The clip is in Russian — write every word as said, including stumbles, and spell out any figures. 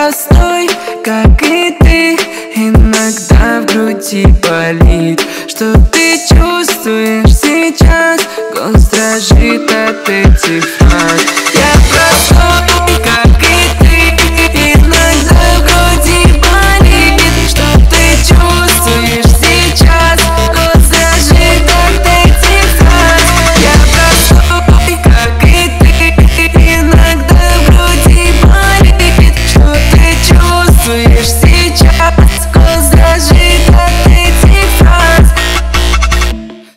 простой, как и ты. Иногда в груди болит. Что ты чувствуешь сейчас? Голос дрожит от этих